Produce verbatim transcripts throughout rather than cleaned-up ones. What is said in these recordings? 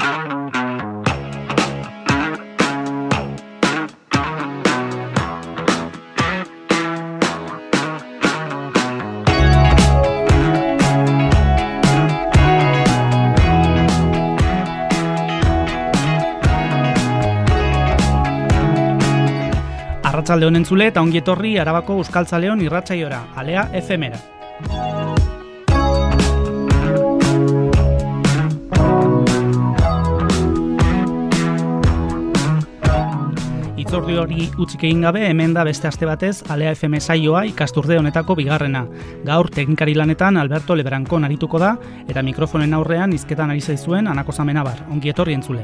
Arratsalde honen zule eta ongi etorri Arabako Euskaltzaleon irratsaiora, alea F M-era. Itzordu hori utzik egin gabe, hemen da beste aste batez alea F M saioa ikasturde honetako bigarrena. Gaur teknikari lanetan Alberto Lebrankon arituko da eta mikrofonen aurrean hizketan ari zaizuen Anako Zamenabar. Ongi etorri entzule.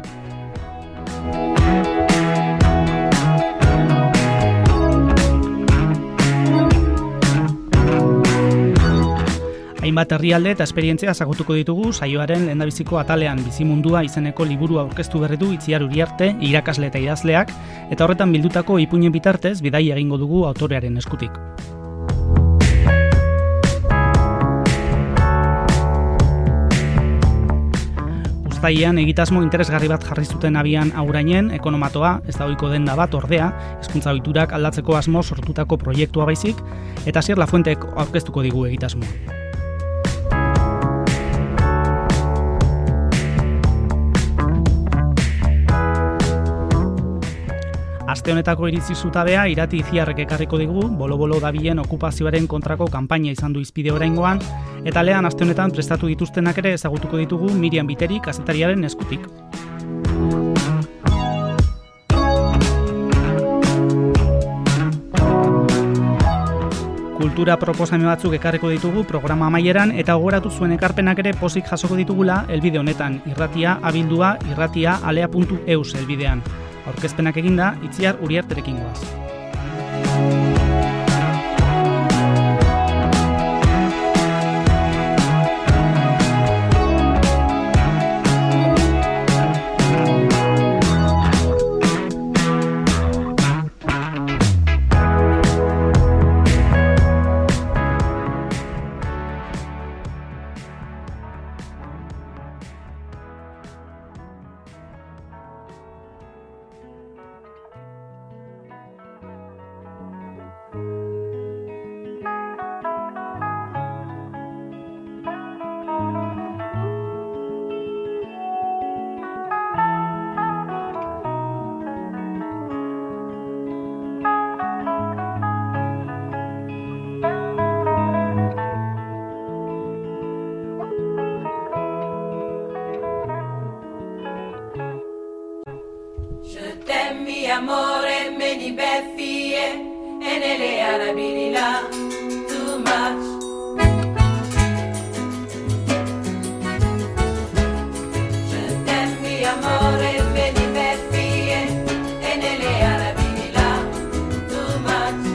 Hainbat herrialde eta esperientzia ezagutuko ditugu saioaren lehendabiziko atalean. Bizimundua izeneko liburua aurkeztu berri du Itziar Uriarte, irakasle eta idazleak, eta horretan bildutako ipuinen bitartez bidaia egingo dugu autorearen eskutik. Uztailean egitasmo interesgarri bat jarri zuten abian aurainen, ekonomatoa, ez da ohiko denda bat ordea, hezkuntza ohiturak aldatzeko asmo sortutako proiektua baizik, eta Asier Lafuentek aurkeztuko digu egitasmoa. Aste honetako iritzi zutabea Irati Itziarrek ekarriko digu, bolo-bolo dabilen okupazioaren kontrako kanpaina izan du hizpide oraingoan, eta lehan aste honetan prestatu dituztenak ere ezagutuko ditugu Miriam Biteri kazetariaren eskutik. Kultura proposamen batzuk ekarriko ditugu programa amaieran eta gogoratu zuen ekarpenak ere pozik jasoko ditugula helbide honetan, irratia abildua irratia alea puntu eus helbidean. Aurkezpenak eginda, Itziar Uriarterekin goaz. Amore many beffie e nelle arabilila too much. Je t'aime mi amore many beffie e nelle arabilila too much.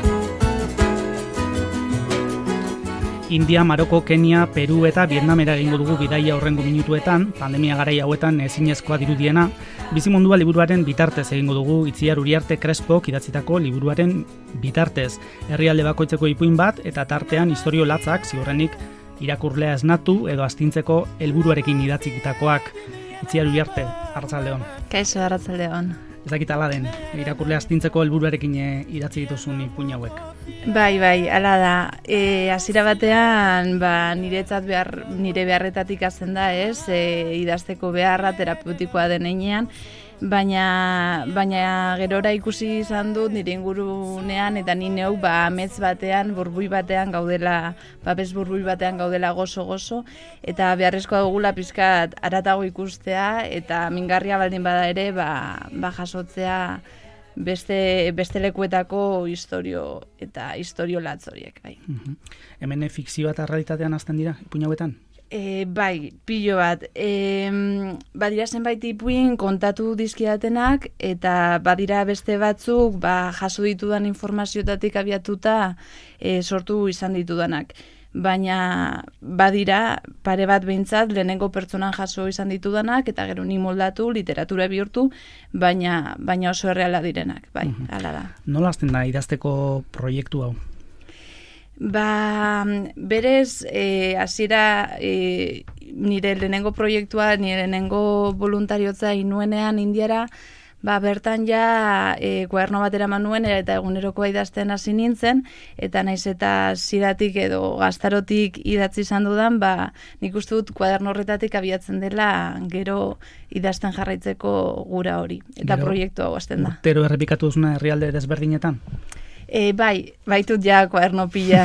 India, Maroko, Kenia, Peru eta Vietnamera egingo dugu bidaia horrengo minutuetan, pandemia garai hauetan ezinezkoa dirudiena. Bizimundua liburuaren bitartez egingo dugu Itziar Uriarte Crespok idatzitako liburuaren bitartez. Herrialde bakoitzeko ipuin bat eta tartean istorio latzak ziurrenik irakurlea esnatu edo astintzeko helburuarekin idatzitakoak. Itziar Uriarte, arratsaldeon. Kaixo, arratsaldeon. Ez dakit ala den, irakurlea astintzeko helburuarekin idatzi dituzun ipuin hauek. Bai, bai, hala da. E, hasiera batean, ba, niretzat behar, nire beharretatik hasten da, ez? E, idazteko beharra terapeutikoa den heinean, baina, baina gerora ikusi izan dut nire ingurunean eta ni neu ba amets batean, burbui batean gaudela, babes burbui batean gaudela gozo-gozo, eta beharrezkoa dugula pizkat haratago ikustea eta mingarria baldin bada ere, ba, ba jasotzea beste beste lekuetako istorio eta istorio latz horiek, bai. Uh-huh. Hemen fikzioa eta realitatean hasten dira ipuin hauetan? E, bai, pilo bat. E, badira zenbait ipuin kontatu dizkidatenak eta badira beste batzuk ba, jaso ditudan informaziotatik abiatuta e, sortu izan ditudanak. Baina badira pare bat behintzat lehenengo pertsonan jaso izan ditudanak eta gero ni moldatu, literatura bihurtu, baina, baina oso erreala direnak, bai, uh-huh. Hala da. Nola hasten da idazteko proiektu hau? Ba, berez, e, hasiera e, nire lehenengo proiektua, nire lehenengo voluntariotza inuenean Indiara, ba, bertan ja e, kuaderno bat eraman nuen eta egunerokoa idazten hasi nintzen, eta naiz eta ziratik edo gaztarotik idatzi izan dudan, ba, nik uste dut kuaderno horretatik abiatzen dela gero idazten jarraitzeko gura hori. Eta gero, proiektu hau hasten da. Urtero errepikatu duzuna herrialde desberdinetan? E, bai, baitut ja kuaderno pila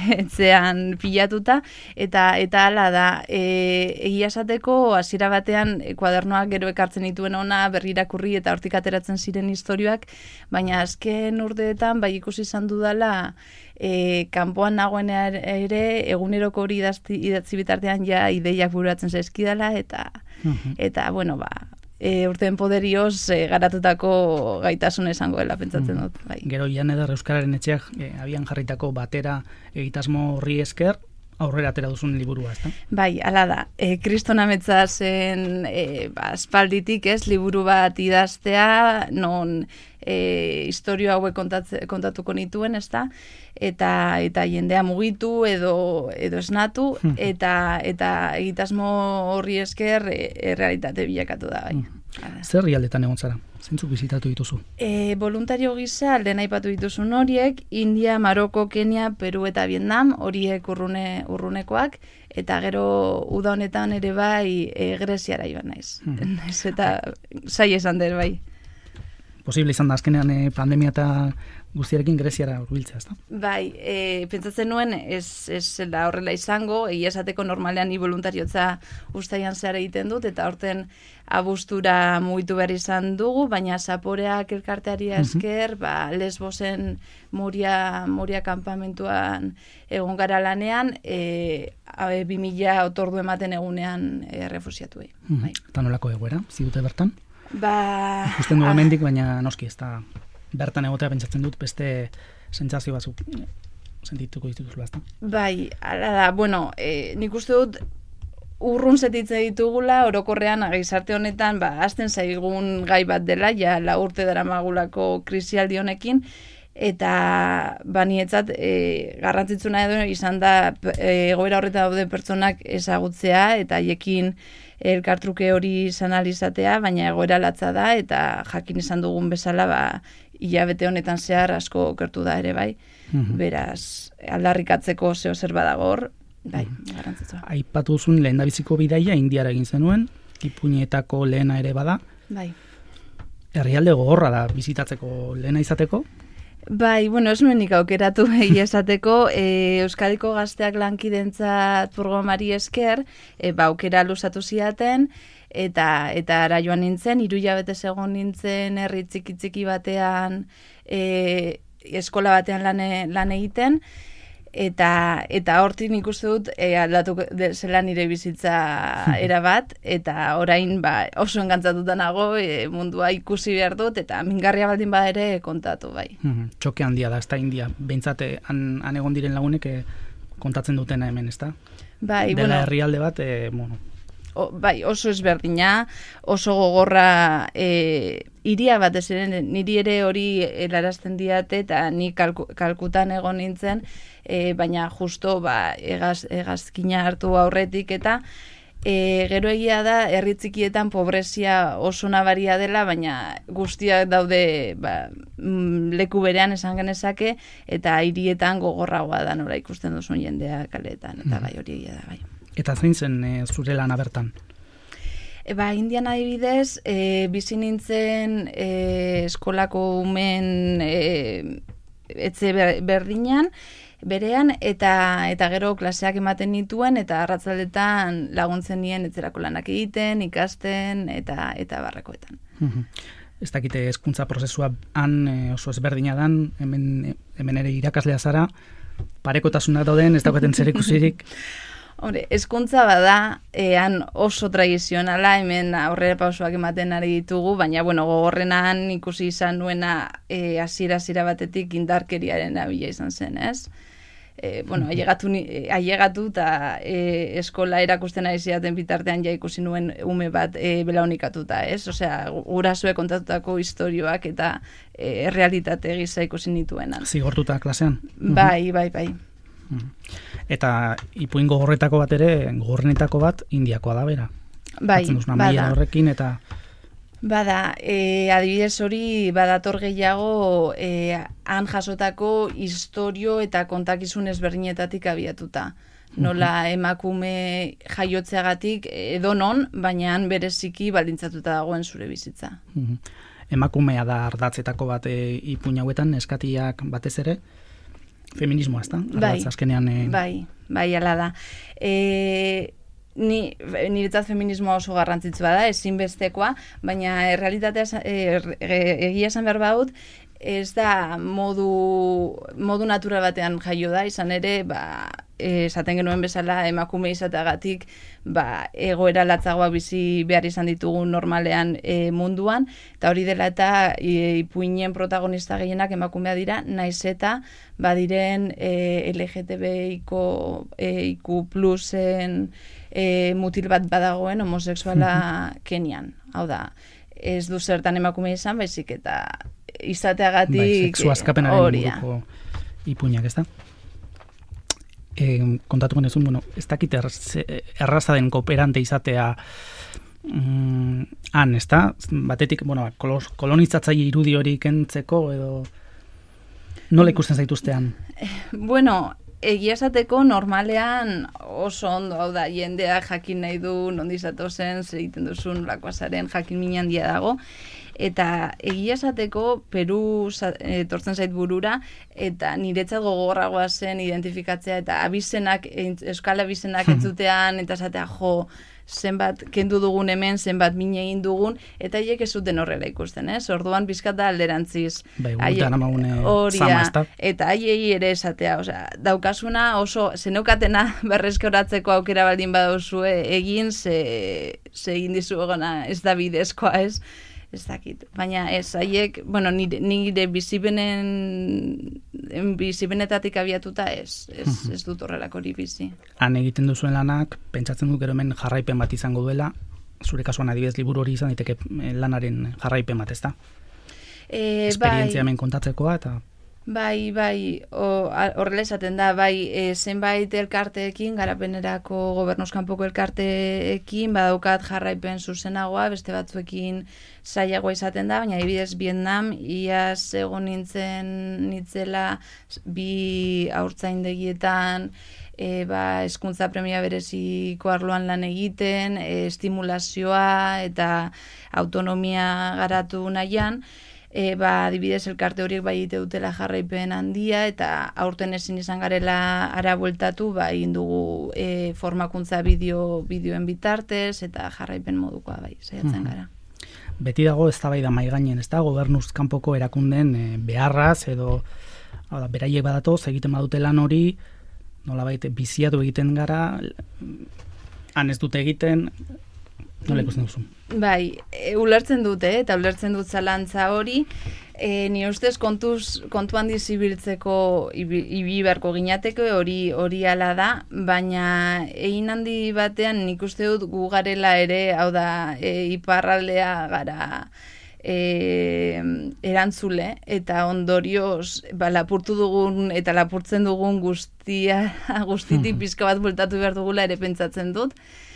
etzean pilatuta, eta eta hala da, e, egia esateko hasiera batean e, kuadernoak gero ekartzen dituen ona berrirakurri eta hortik ateratzen ziren istorioak, baina azken urteetan bai ikusi izan dudala e, kanpoan nagoen ere eguneroko hori idazti, idatzi bitartean ja ideiak buratzen zaizkidala, eta, uh-huh. eta bueno, ba, E, urteen poderioz e, garatutako gaitasun esango dela pentsatzen dut. Bai. Gero Jan Eder Euskararen Etxeak e, abian jarritako batera egitasmo horri esker aurrera atera duzun liburua, ezta? Bai, hala da. E, Kriston Ametsa zen e, ba, aspalditik, ez, liburu bat idaztea, non e, historio hauek kontatze, kontatuko nituen, ezta? Eta eta jendea mugitu edo edo esnatu eta eta egitasmo horri esker e, realitate bilakatu da bai. Zer herrialdetan egon zara? Zeintzuk bizitatu dituzu? E, voluntario gisa lehen aipatu dituzun horiek, India, Maroko, Kenia, Peru eta Vietnam, horiek urrune urrunekoak, eta gero uda honetan ere bai e, Greziara joan naiz. Hmm. Eta sai esan der bai. Posible izan da azkenean e, pandemia eta guztiarekin Greziara hurbiltzea, ezta? Bai, e, pentsatzen nuen ez ez da horrela izango, egia esateko normalean ni voluntariotza uztaian zehar egiten dut, eta horten abuztura mugitu behar izan dugu, baina Zaporeak elkarteari esker, uh-huh. ba, Lesbosen Moria, Moria kanpamentuan egon gara lanean, e, bi mila otordu ematen egunean e, refusiatuei. Uh-huh. Bai. Eta nolako egoera, zidute bertan? Ba... Ikusten du hemendik, baina noski ez da bertan egotea pentsatzen dut beste sentsazio batzuk sentituko dituzula, ezta? Bai, hala da, bueno, e, nik uste dut urrun setitze ditugula, orokorrean gizarte honetan, ba, hasten zaigun gai bat dela, ja la urte daramagulako krisialdi honekin, eta banietzat e, garrantzitsuna edo izan da e, egoera horretan daude pertsonak ezagutzea, eta haiekin elkartruke hori izan alizatea, baina egoera latza da, eta jakin izan dugun bezala, ba, hilabete honetan zehar asko okertu da ere bai, mm-hmm. beraz, aldarrikatzeko zeo zer badagor, bai, mm-hmm. garrantzitsua. Aipatu duzun lehendabiziko bidaia Indiara egin zenuen, Ipuñetako lehena ere bada. Bai. Herrialde gogorra da bizitatzeko lehena izateko? Bai, bueno, ez nuenik aukeratu egia esateko, e, Euskadiko Gazteak lankidentzat programari esker, e, ba, aukera luzatu ziaten, eta eta ara joan nintzen, hiru hilabete egon nintzen herri txiki txiki batean, e, eskola batean lan, lan egiten, eta eta hortik nik uste dut e, aldatu zela nire bizitza erabat, eta orain ba, oso engantzatuta nago, e, mundua ikusi behar dut, eta mingarria baldin bada ere kontatu bai. Txoke handia da, ez da India, behintzate han, han egon diren lagunek e, kontatzen dutena hemen, ez da? Bai, dela bueno, herrialde bat, e, bueno, O, bai, oso ezberdina, oso gogorra, e, iria bat ez ere, niri ere hori helarazten diate, eta ni kalku, kalkutan egon nintzen, e, baina justo ba, egaz, egazkina hartu aurretik, eta e, gero egia da, herri txikietan pobrezia oso nabaria dela, baina guztiak daude ba, leku berean esan genezake, eta hirietan gogorragoa da nora ikusten duzun jendea kaleetan, eta bai hori egia da bai. Eta zein zen e, zure lana bertan? E, ba, Indian adibidez, e, bizi nintzen e, eskolako umen e, etxe berdinan, berean, eta eta gero klaseak ematen nituen, eta arratzaldetan laguntzen nien etzerako lanak egiten, ikasten, eta eta barrekoetan. Ez dakite hezkuntza prozesua han e, oso ezberdina dan, hemen, hemen ere irakaslea zara, parekotasunak dauden, ez daukaten zer ikusirik. Hore, hezkuntza bada, ean oso tradizionala, hemen aurrera pausoak ematen ari ditugu, baina, bueno, gogorrenan ikusi izan nuena e, hasiera-hasiera batetik indarkeriaren abila izan zen, ez? E, bueno, ailegatu, ailegatu eta e, eskola erakusten ari zidaten bitartean ja ikusi nuen ume bat e, belaunikatuta, ez? Osea, gurasue kontatutako istorioak eta e, realitate gisa ikusi nituenan. Zigortuta klasean? Bai, bai, bai. Eta ipuin gogorretako bat ere, gogorrenetako bat, Indiakoa da bera. Bai, bada. Horrekin eta... Bada, e, adibidez hori badator gehiago e, han jasotako historio eta kontakizun ezberdinetatik abiatuta. Nola emakume jaiotzeagatik edonon, baina han bereziki baldintzatuta dagoen zure bizitza. Uh-huh. Emakumea da ardatzetako bat e, ipuin hauetan, eskatiak batez ere, feminismoa, ez da? Bai, azkenean, e... bai, bai, ala da. E, Ni, niretzat feminismoa oso garrantzitsua da, ezinbestekoa, baina errealitatea er, egia esan behar baut, ez da modu, modu natural batean jaio da, izan ere, ba, esaten genuen bezala emakume izateagatik ba, egoera latzagoa bizi behar izan ditugu normalean e, munduan, eta hori dela eta e, ipuinen protagonista gehienak emakumea dira, naiz eta badiren e, L G T B I-ko e, I Q plusen e, mutil bat badagoen homosexuala Kenian. Hau da, ez du zertan emakume izan, baizik eta izateagatik bai, sexu askapenaren inguruko ipuinak, ez da? E, kontatuko nezun, bueno, ez dakit erraza den kooperante izatea mm, han, ez da? Batetik, bueno, kolonizatzaile irudi hori kentzeko edo nola ikusten zaituztean? Bueno, egia esateko normalean oso ondo, hau da, jendea jakin nahi du, nondi zatozen, zer egiten duzun, lakoazaren jakin min handia dago, eta egia esateko Peru etortzen zait burura, eta niretzat gogorragoa zen identifikatzea, eta abizenak, euskal abizenak entzutean, eta esatea, jo, zenbat kendu dugun hemen, zenbat min egin dugun, eta hiek ez zuten horrela ikusten, ez? Orduan bizkat da alderantziz. Bai, gurtan amagune zama, ez da? Eta haiei ere esatea, osea, daukasuna oso, zeneukatena berrezkoratzeko aukera baldin baduzue egin, ze, ze egin dizu egona ez da bidezkoa, ez? Ez dakit, baina ez, haiek, bueno, nire, nire bizibenen, bizibenetatik abiatuta ez, ez, ez dut horrelako hori bizi. Han egiten duzuen lanak, pentsatzen dut gero hemen jarraipen bat izango duela, zure kasuan adibidez liburu hori izan daiteke lanaren jarraipen bat, ez da? E, Esperientzia bai, hemen kontatzekoa, eta... Bai, bai, horrela esaten da, bai, e, zenbait elkarteekin, garapenerako gobernuzkanpoko elkarteekin, badaukat jarraipen zuzenagoa, beste batzuekin zailagoa izaten da, baina adibidez Vietnam, iaz egon nintzen nitzela bi haurtzaindegietan, e, ba, hezkuntza premia bereziko arloan lan egiten, e, estimulazioa eta autonomia garatu nahian, E, ba, adibidez elkarte horiek bai ite dutela jarraipen handia eta aurten ezin izan garela ara bueltatu, ba, egin dugu e, formakuntza bideo, bideoen bitartez eta jarraipen modukoa bai, saiatzen gara. Beti dago eztabaida mahai gainen, ez da, gobernuz kanpoko erakundeen e, beharraz edo hau da, beraiek badatoz egiten badute lan hori, nolabait biziatu egiten gara, han ez dute egiten, nola ikusten duzu? Bai, e, ulertzen dute, eta ulertzen dut zalantza hori, e, ni ustez kontuz, kontuan dizibiltzeko ibi, ibi beharko ginateke hori hori ala da, baina egin handi batean nik uste dut gu garela ere, hau da, e, iparraldea gara e, erantzule, eta ondorioz ba, lapurtu dugun eta lapurtzen dugun guztia, guztitik pizka bat bueltatu behar dugula ere pentsatzen dut.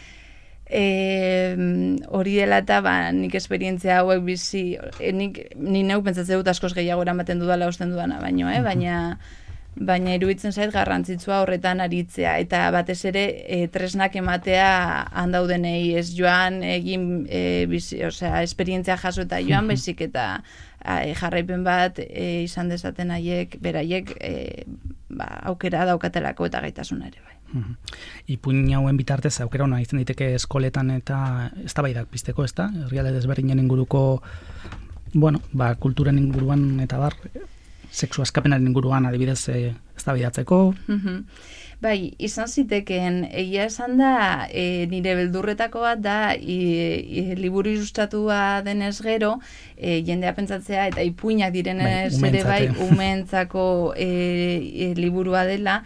E, hori dela eta ba, nik esperientzia hauek bizi, e, nik, nik neu pentsatzen dut askoz gehiago eramaten dudala usten dudana baino, eh? baina baina iruditzen zait garrantzitsua horretan aritzea, eta batez ere e, tresnak ematea handaudenei ez joan egin e, bizi, osea, esperientzia jaso eta joan bezik eta e, jarraipen bat e, izan dezaten haiek, beraiek e, ba, aukera daukatelako eta gaitasuna ere bai. Ipuin hauen bitartez aukera ona izan daiteke eskoletan eta eztabaidak pizteko, ez da? Herrialde desberdinen inguruko, bueno, ba, kulturen inguruan eta bar, sexu askapenaren inguruan adibidez eztabaidatzeko. Bai, izan zitekeen, egia esan da, e, nire beldurretako bat da, e, e, liburu ilustratua denez gero, e, jendea pentsatzea, eta ipuinak direnez bai, ere bai, umentzako e, e, liburua dela,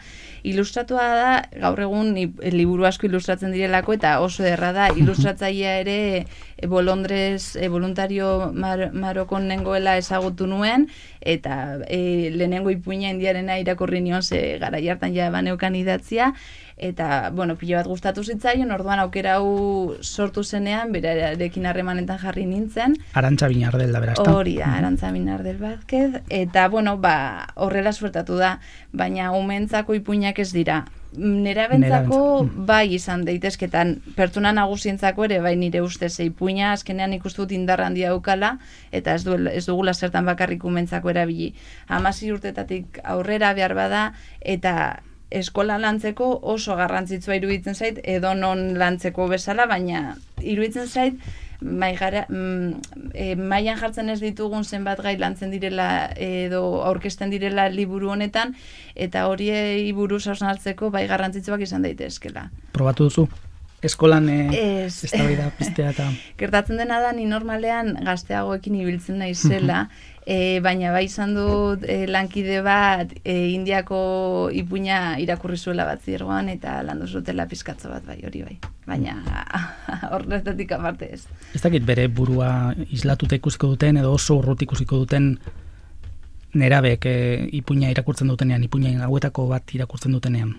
Ilustratua da, gaur egun liburu asko ilustratzen direlako, eta oso erra da, ilustratzailea ere e, Bolondrez e, voluntario mar, Marokon nengoela ezagutu nuen, eta e, lehenengo ipuina indiarena irakurri nion, ze gara jartan ja baneukan idatzia, eta, bueno, pilo bat gustatu zitzaion, orduan aukera hau sortu zenean, berarekin harremanetan jarri nintzen. Arantza Binardel da, berazta? Hori da, Arantza Binardel Vázquez, eta, bueno, ba, horrela suertatu da, baina umentzako ipuinak ez dira. Nerabentzako bai izan daitezketan, pertsona nagusientzako ere, bai nire ustez, ipuina azkenean ikustut indar handia daukala, eta ez, duel, ez dugula zertan bakarrik umentzako erabili. Hamasei urtetatik aurrera behar bada, eta eskola lantzeko oso garrantzitsua iruditzen zait, edo non lantzeko bezala, baina iruditzen zait, mai gara, mm, e, mailan jartzen ez ditugun zenbat gai lantzen direla edo aurkezten direla liburu honetan, eta horiei buruz hausnartzeko bai garrantzitsuak izan daitezkela. Probatu duzu? Eskolan e, ez eztabaida piztea eta... Gertatzen dena da, ni normalean gazteagoekin ibiltzen naizela, E, baina bai izan dut e, lankide bat e, Indiako ipuina irakurri zuela bat zirgoan, eta landu zutela pizkatzo bat bai, hori bai. Baina horretatik aparte ez. Ez dakit bere burua islatuta ikusiko duten edo oso urrut ikusiko duten nerabek e, ipuina irakurtzen dutenean, ipuina hauetako bat irakurtzen dutenean.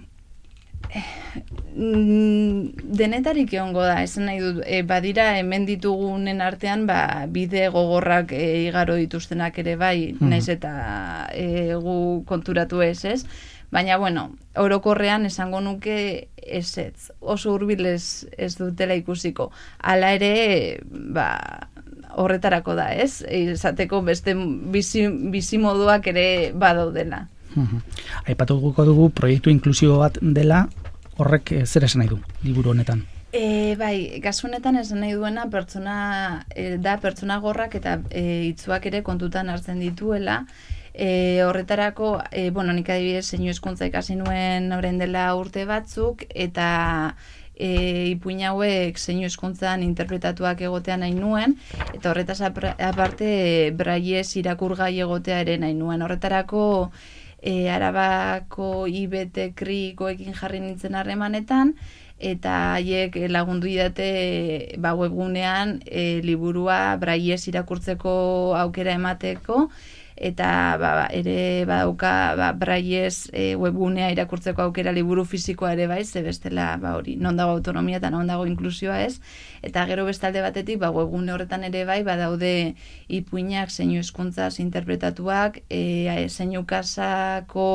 Denetarik egongo da, esan nahi dut, e, badira hemen ditugunen artean, ba, bide gogorrak e, igaro dituztenak ere bai, mm. naiz eta e, gu konturatu ez ez, baina bueno, orokorrean esango nuke ezetz, oso hurbil ez, ez dutela ikusiko, hala ere, ba, horretarako da ez, izateko beste bizi, bizi moduak ere badaudela. Uh-huh. Aipatuko dugu proiektu inklusibo bat dela, horrek zer esan nahi du liburu honetan? E, bai, kasu honetan esan nahi duena pertsona e, da pertsona gorrak eta e, itzuak ere kontutan hartzen dituela. E, horretarako, e, bueno, nik adibidez zeinu hezkuntza ikasi nuen orain dela urte batzuk, eta e, ipuin hauek zeinu hezkuntzan interpretatuak egotea nahi nuen, eta horretaz aparte braiez irakurgai egotea ere nahi nuen. Horretarako E, Arabako I B T krikoekin jarri nintzen harremanetan, eta haiek lagundu idate ba, webgunean e, liburua braiez irakurtzeko aukera emateko, eta ba, ere badauka ba, braiez e, webgunea irakurtzeko aukera liburu fisikoa ere bai, ze bestela ba, hori, non dago autonomia eta non dago inklusioa ez, eta gero bestalde batetik ba, webgune horretan ere bai badaude ipuinak zeinu hezkuntzaz interpretatuak, e, zeinu kasako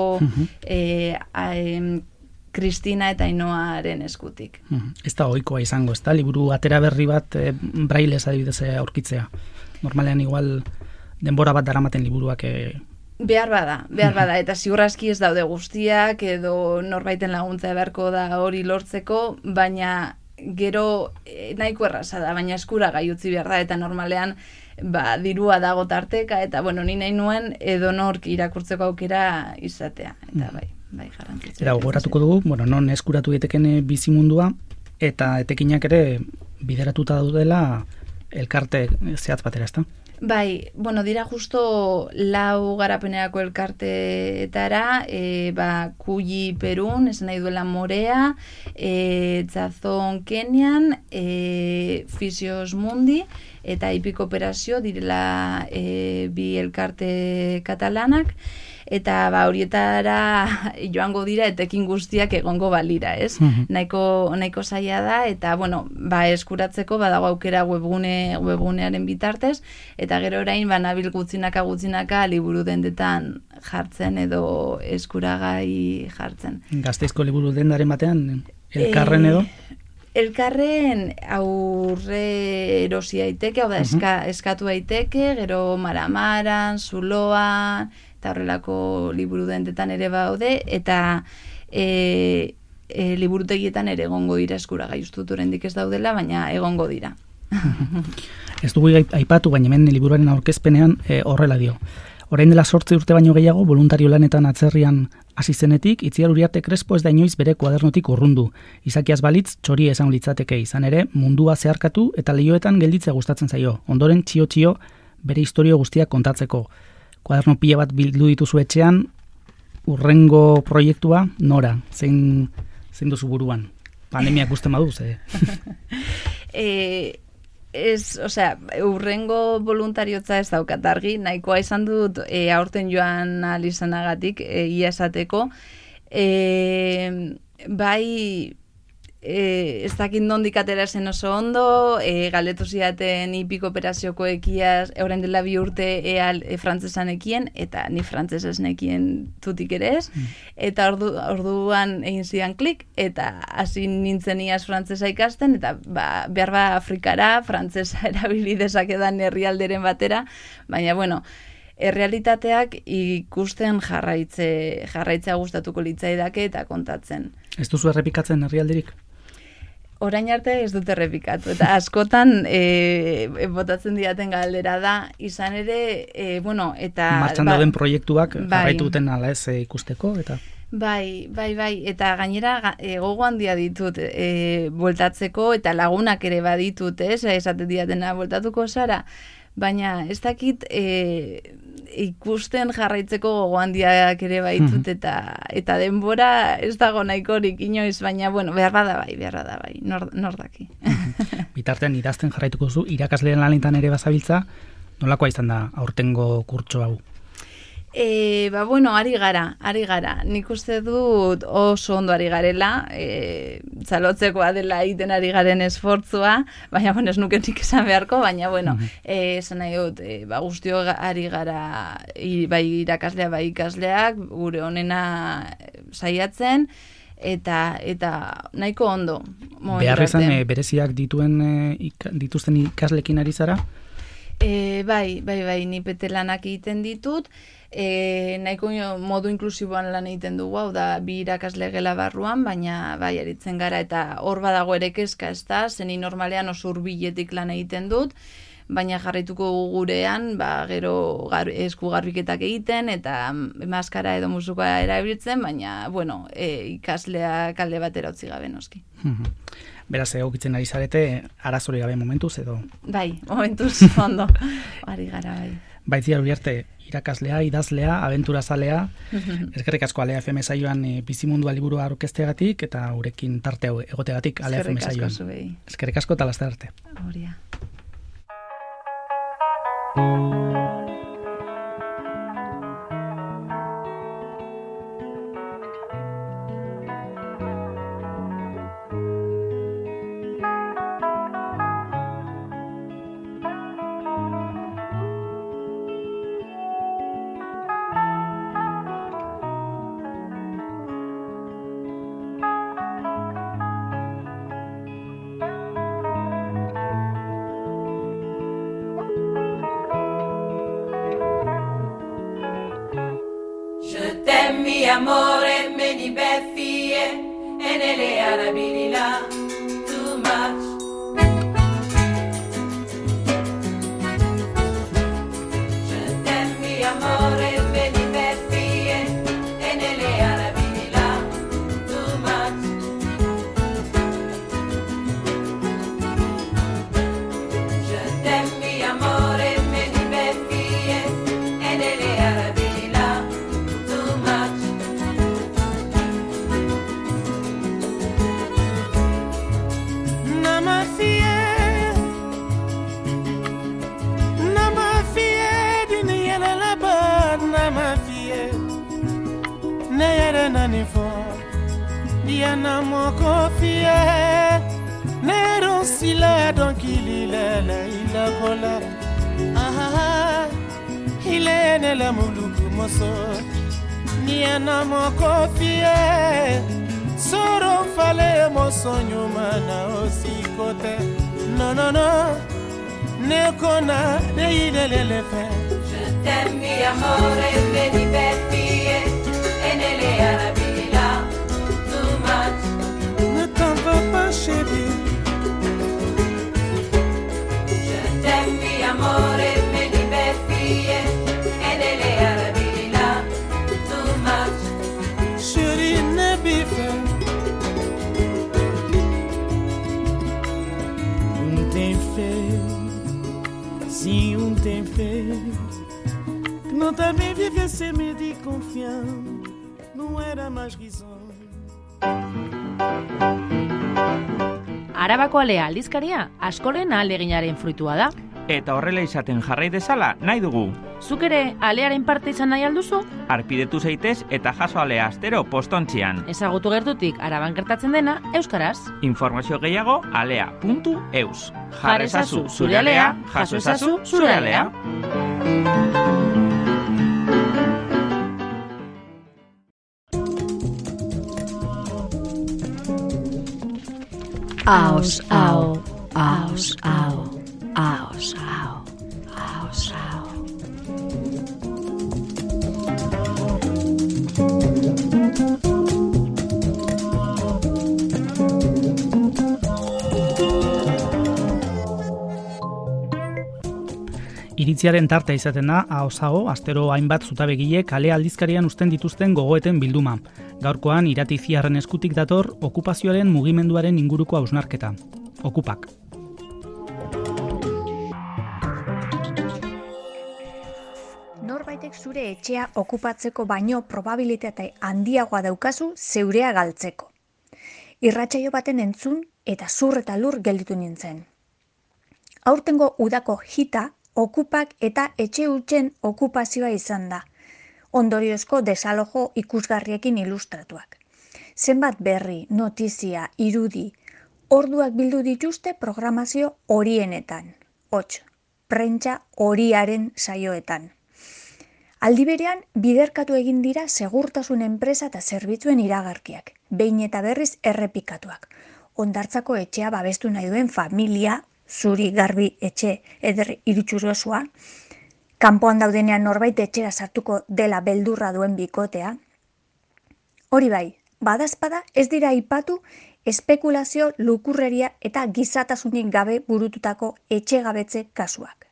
e, a, e, Kristina eta Ainoaren eskutik. Ez da ohikoa izango, ez da, liburu atera berri bat e, brailez adibidez aurkitzea. Normalean igual denbora bat daramaten liburuak... E... Behar bada, behar bada, eta ziurraski ez daude guztiak, edo norbaiten laguntza beharko da hori lortzeko, baina gero e, nahiko erraza da, baina eskura gai utzi behar da, eta normalean ba, dirua dago tarteka, eta bueno, ni nahi nuen edo nork irakurtzeko aukera izatea, eta bai, bai garrantzitsua. Era gogoratuko dugu, bueno, non eskuratu daiteken bizimundua, eta etekinak ere bideratuta daudela elkarte zehatz batera, ezta? Bai, bueno, dira justo lau garapenerako elkarteetara, e, ba, Kuyi Perun, esan nahi duela Morea, e, Tzazon Kenian, e, Fisios Mundi, eta Ipik Operazio direla e, bi elkarte katalanak, eta ba, horietara joango dira etekin guztiak egongo balira, ez? Mm-hmm. Nahiko, nahiko zaila da, eta bueno, ba, eskuratzeko badago aukera webgune, webgunearen bitartez, eta gero orain ba, nabil gutzinaka gutzinaka liburu dendetan jartzen edo eskuragai jartzen. Gasteizko liburu dendaren batean, elkarren edo? E, elkarren aurre erosi daiteke, hau da, Mm-hmm. eska, eskatu daiteke, gero Maramaran, Zuloan, eta horrelako liburu dendetan ere baude, eta e, e, liburutegietan ere egongo dira eskuragai, ustut oraindik ez daudela, baina egongo dira. Ez dugu aipatu, baina hemen liburuaren aurkezpenean e, horrela dio. Orain dela zortzi urte baino gehiago, voluntario lanetan atzerrian hasi zenetik, Itziar Uriarte Crespo ez da inoiz bere kuadernotik urrundu. Izakiaz balitz, txori esan litzateke izan ere, mundua zeharkatu eta lehioetan gelditzea gustatzen zaio. Ondoren txio-txio bere historio guztiak kontatzeko. Kuaderno pila bat bildu dituzu etxean, urrengo proiektua nora, zein, zein duzu buruan? Pandemiak uste maduz, eh? e, ez, osea, urrengo voluntariotza ez daukat argi, nahikoa izan dut e, aurten joan alizanagatik, e, ia esateko, e, bai... E, ez dakit nondik atera zen oso ondo, e, galdetu zidaten ipiko operazioko ekiaz, euren dela bi urte ea e, frantzesan ekien, eta ni frantzesez nekien tutik ere ez, mm. eta ordu, orduan egin zidan klik, eta hasi nintzen iaz frantzesa ikasten, eta ba, behar ba Afrikara, frantzesa erabili dezakedan herrialderen batera, baina bueno, errealitateak ikusten jarraitze, jarraitzea gustatuko litzaidake eta kontatzen. Ez duzu errepikatzen herrialderik? Orain arte ez dut errepikatu, eta askotan e, botatzen didaten galdera da, izan ere, e, bueno, eta... Martxan ba, dauden proiektuak bai, jarraitu duten ala ez ikusteko, eta... Bai, bai, bai, eta gainera e, gogo handia ditut e, bueltatzeko, eta lagunak ere baditut, ez, esaten didatena bueltatuko zara, baina ez dakit e, ikusten jarraitzeko gogo handiak ere baitut, eta eta denbora ez dago nahikorik inoiz, baina bueno, behar bada bai, behar bada bai, nor, nor daki. Bitartean idazten jarraituko zu, irakasleen lanetan ere bazabiltza, nolakoa izan da aurtengo kurtso hau? E, ba, bueno, ari gara, ari gara. Nik uste dut oso ondo ari garela, e, txalotzekoa dela egiten ari garen esfortzua, baina, bueno, ez nuke nik esan beharko, baina, bueno, mm-hmm. esan nahi dut, e, ba, guztio ari gara, i, bai irakaslea, bai ikasleak, gure honena saiatzen, eta eta nahiko ondo. Behar izan e, bereziak dituen e, ik, dituzten ikaslekin ari zara? E, bai, bai, bai, ni petelanak egiten ditut, E, nahiko modu inklusiboan lan egiten dugu, hau da bi irakasle gela barruan, baina bai aritzen gara, eta hor badago ere kezka, ez da, zeni normalean oso hurbiletik lan egiten dut, baina jarraituko gurean, ba, gero gar, esku garbiketak egiten, eta maskara edo musukoa erabiltzen, baina, bueno, e, ikaslea kalde batera utzi gabe noski. Beraz, egokitzen ari zarete, arazori gabe momentuz edo? Bai, momentuz, ondo, ari gara, bai. Baitzia Uriarte, irakaslea, idazlea, abenturazalea, eskerrik asko Alea F M saioan e, bizimundua liburua aurkezteagatik eta urekin tarte egoteagatik Alea F M saioan. Eskerrik asko eta laster arte. Horia. Mi amore, me ni beffie, e nelle arabili là, too much. Je t'aime, mi amore, me ni beffie, e nelle arabili là, too much. Je t'aime, mi amore, me ni beffie, e nelle arabili là, too much. Diana moko fie Nero sila donc il est là il a cola ah il est ne la muluku moso Diana moko fie Soro fale moso nyumana osikote no no no ne kona ne ile le fe Je t'aime mi amore me divertie e nelle arabili là too much. Ne t'en veux pas chérie. Je t'aime mi amore me divertie e nelle arabili là too much. Chérie ne bife. Un tem fait, si un tem fait. Non t'as bien vivé c'est me dit confiant. não era mais risonho. Arabako Alea aldizkaria askoren ahaleginaren fruitua da. Eta horrela izaten jarrai dezala nahi dugu. Zuk ere alearen parte izan nahi alduzu? Arpidetu zaitez eta jaso alea astero postontzian. Ezagutu gertutik araban gertatzen dena euskaraz. Informazio gehiago alea puntu eus. Jar ezazu zure alea, jaso ezazu zure alea. Aos, ao, aos, ao, aos, ao, aos, ao. Iritziaren tartea izaten da, ahoz-aho, astero hainbat zutabegile kale aldizkarian uzten dituzten gogoeten bilduma. Gaurkoan iratiziarren eskutik dator okupazioaren mugimenduaren inguruko hausnarketa. Okupak. Norbaitek zure etxea okupatzeko baino probabilitate handiagoa daukazu zeurea galtzeko. Irratsaio baten entzun eta zur eta lur gelditu nintzen. Aurtengo udako hita okupak eta etxe hutsen okupazioa izan da. Ondoriozko desalojo ikusgarriekin ilustratuak. Zenbat berri, notizia, irudi, orduak bildu dituzte programazio horienetan. Hots, prentsa horiaren saioetan. Aldi berean, biderkatu egin dira segurtasun enpresa eta zerbitzuen iragarkiak, behin eta berriz errepikatuak. Hondartzako etxea babestu nahi duen familia, zuri garbi etxe eder irutsurosua, kanpoan daudenean norbait etxera sartuko dela beldurra duen bikotea. Hori bai, badazpada ez dira aipatu espekulazio, lukurreria eta gizatasunik gabe burututako etxegabetze kasuak.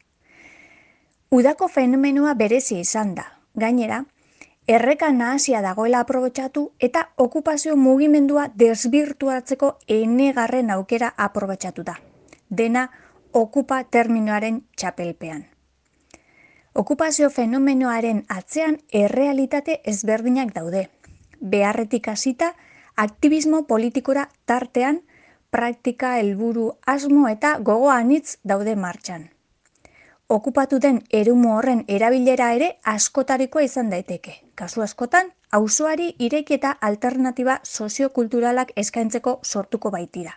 Udako fenomenoa berezia izan da. Gainera, erreka nahasia dagoela aprobetxatu eta okupazio mugimendua desbirtuatzeko enegarren aukera aprobetxatu da. Dena okupa terminoaren txapelpean. Okupazio fenomenoaren atzean errealitate ezberdinak daude. Beharretik hasita, aktivismo politikora tartean, praktika, helburu, asmo eta gogo anitz daude martxan. Okupatu den erumu horren erabilera ere askotarikoa izan daiteke. Kasu askotan, auzoari ireki eta alternatiba soziokulturalak eskaintzeko sortuko baitira.